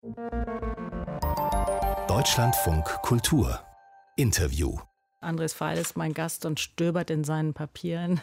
Deutschlandfunk Kultur Interview. Andres Feil ist mein Gast und stöbert in seinen Papieren,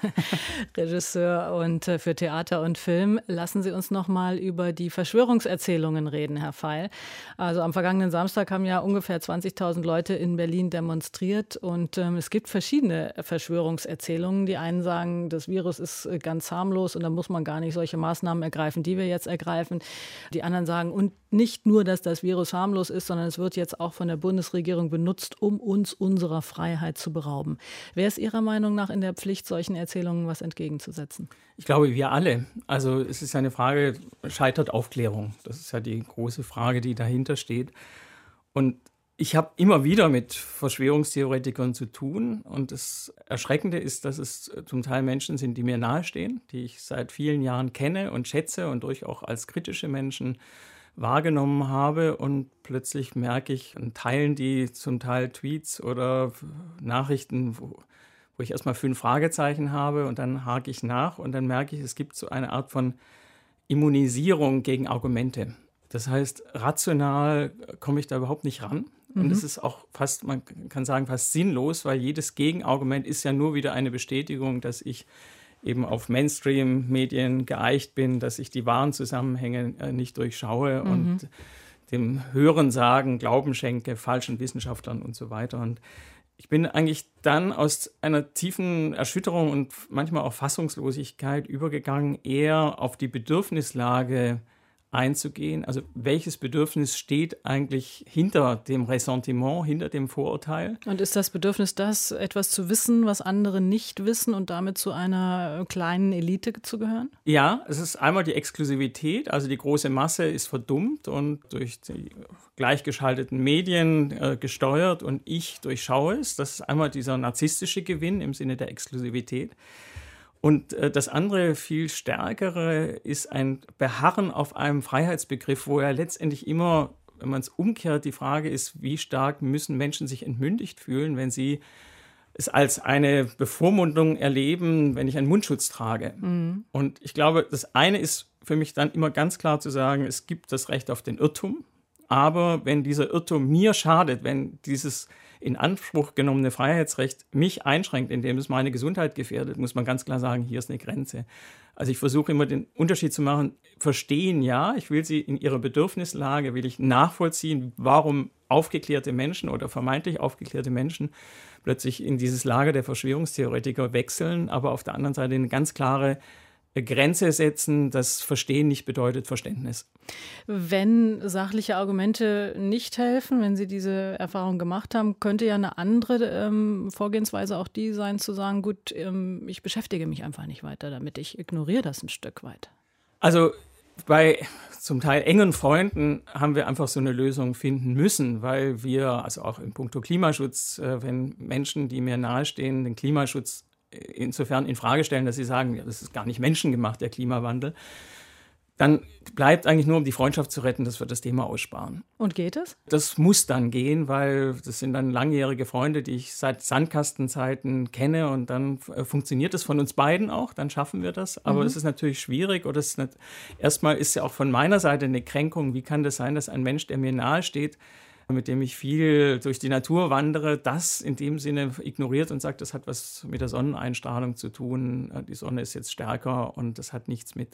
Regisseur und für Theater und Film. Lassen Sie uns noch mal über die Verschwörungserzählungen reden, Herr Feil. Also am vergangenen Samstag haben ja ungefähr 20.000 Leute in Berlin demonstriert und es gibt verschiedene Verschwörungserzählungen. Die einen sagen, das Virus ist ganz harmlos und da muss man gar nicht solche Maßnahmen ergreifen, die wir jetzt ergreifen. Die anderen sagen, und nicht nur, dass das Virus harmlos ist, sondern es wird jetzt auch von der Bundesregierung benutzt, um uns unserer Freiheit zu berauben. Wer ist Ihrer Meinung nach in der Pflicht, solchen Erzählungen was entgegenzusetzen? Ich glaube, wir alle. Also es ist eine Frage, scheitert Aufklärung? Das ist ja die große Frage, die dahinter steht. Und ich habe immer wieder mit Verschwörungstheoretikern zu tun. Und das Erschreckende ist, dass es zum Teil Menschen sind, die mir nahestehen, die ich seit vielen Jahren kenne und schätze und durchaus auch als kritische Menschen wahrgenommen habe, und plötzlich merke ich, und teilen die zum Teil Tweets oder Nachrichten, wo ich erstmal 5 Fragezeichen habe, und dann hake ich nach und dann merke ich, es gibt so eine Art von Immunisierung gegen Argumente. Das heißt, rational komme ich da überhaupt nicht ran. Und es ist auch fast, man kann sagen, fast sinnlos, weil jedes Gegenargument ist ja nur wieder eine Bestätigung, dass ich eben auf Mainstream-Medien geeicht bin, dass ich die wahren Zusammenhänge nicht durchschaue und dem Hörensagen Glauben schenke, falschen Wissenschaftlern und so weiter. Und ich bin eigentlich dann aus einer tiefen Erschütterung und manchmal auch Fassungslosigkeit übergegangen, eher auf die Bedürfnislage einzugehen. Also welches Bedürfnis steht eigentlich hinter dem Ressentiment, hinter dem Vorurteil? Und ist das Bedürfnis, das etwas zu wissen, was andere nicht wissen und damit zu einer kleinen Elite zu gehören? Ja, es ist einmal die Exklusivität, also die große Masse ist verdummt und durch die gleichgeschalteten Medien gesteuert und ich durchschaue es. Das ist einmal dieser narzisstische Gewinn im Sinne der Exklusivität. Und das andere, viel stärkere, ist ein Beharren auf einem Freiheitsbegriff, wo ja letztendlich immer, wenn man es umkehrt, die Frage ist, wie stark müssen Menschen sich entmündigt fühlen, wenn sie es als eine Bevormundung erleben, wenn ich einen Mundschutz trage. Und ich glaube, das eine ist für mich dann immer ganz klar zu sagen, es gibt das Recht auf den Irrtum, aber wenn dieser Irrtum mir schadet, wenn dieses in Anspruch genommene Freiheitsrecht mich einschränkt, indem es meine Gesundheit gefährdet, muss man ganz klar sagen, hier ist eine Grenze. Also ich versuche immer den Unterschied zu machen, verstehen ja, ich will sie in ihrer Bedürfnislage, will ich nachvollziehen, warum aufgeklärte Menschen oder vermeintlich aufgeklärte Menschen plötzlich in dieses Lager der Verschwörungstheoretiker wechseln, aber auf der anderen Seite eine ganz klare Grenze setzen, dass Verstehen nicht bedeutet Verständnis. Wenn sachliche Argumente nicht helfen, wenn Sie diese Erfahrung gemacht haben, könnte ja eine andere Vorgehensweise auch die sein, zu sagen, gut, ich beschäftige mich einfach nicht weiter damit, ich ignoriere das ein Stück weit. Also bei zum Teil engen Freunden haben wir einfach so eine Lösung finden müssen, weil wir, also auch in puncto Klimaschutz, wenn Menschen, die mir nahestehen, den Klimaschutz insofern in Frage stellen, dass sie sagen, ja, das ist gar nicht menschengemacht, der Klimawandel, dann bleibt eigentlich nur, um die Freundschaft zu retten, dass wir das Thema aussparen. Und geht es? Das muss dann gehen, weil das sind dann langjährige Freunde, die ich seit Sandkastenzeiten kenne, und dann funktioniert es von uns beiden auch, dann schaffen wir das. Aber es ist natürlich schwierig, oder erstmal ist ja auch von meiner Seite eine Kränkung. Wie kann das sein, dass ein Mensch, der mir nahe steht, mit dem ich viel durch die Natur wandere, das in dem Sinne ignoriert und sagt, das hat was mit der Sonneneinstrahlung zu tun, die Sonne ist jetzt stärker und das hat nichts mit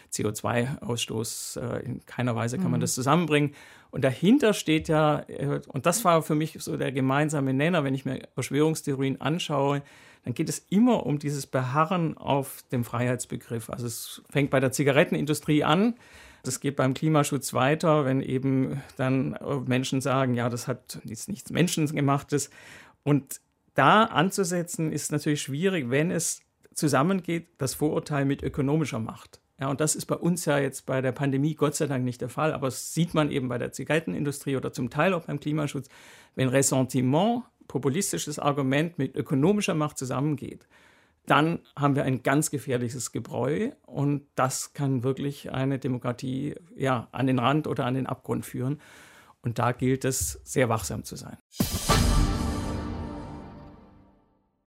CO2-Ausstoß, in keiner Weise kann man das zusammenbringen. Und dahinter steht ja, und das war für mich so der gemeinsame Nenner, wenn ich mir Verschwörungstheorien anschaue, dann geht es immer um dieses Beharren auf dem Freiheitsbegriff. Also es fängt bei der Zigarettenindustrie an. Das geht beim Klimaschutz weiter, wenn eben dann Menschen sagen, ja, das hat nichts Menschengemachtes. Und da anzusetzen ist natürlich schwierig, wenn es zusammengeht, das Vorurteil mit ökonomischer Macht. Ja, und das ist bei uns ja jetzt bei der Pandemie Gott sei Dank nicht der Fall, aber das sieht man eben bei der Zigarettenindustrie oder zum Teil auch beim Klimaschutz, wenn Ressentiment, populistisches Argument mit ökonomischer Macht zusammengeht, dann haben wir ein ganz gefährliches Gebräu, und das kann wirklich eine Demokratie an den Rand oder an den Abgrund führen. Und da gilt es, sehr wachsam zu sein.